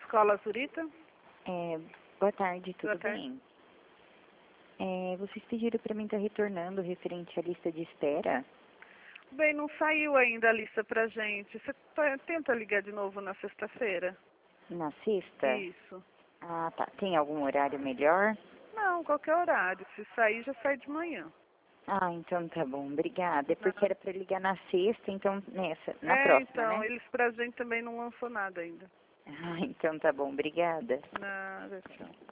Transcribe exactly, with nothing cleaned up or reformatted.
Escola Zurita? É, boa tarde, tudo Boa tarde. bem? É, vocês pediram para mim estar retornando referente à lista de espera? Bem, não saiu ainda a lista pra gente. Você tá- tenta ligar de novo na sexta-feira? Na sexta? Isso. Ah, tá. Tem algum horário melhor? Não, qualquer horário. Se sair, já sai de manhã. Ah, então tá bom, obrigada. É porque era para ligar na sexta, então nessa, na É, próxima, então, né? eles pra gente também não lançou nada ainda. Ah, então tá bom, obrigada. Nada, tchau.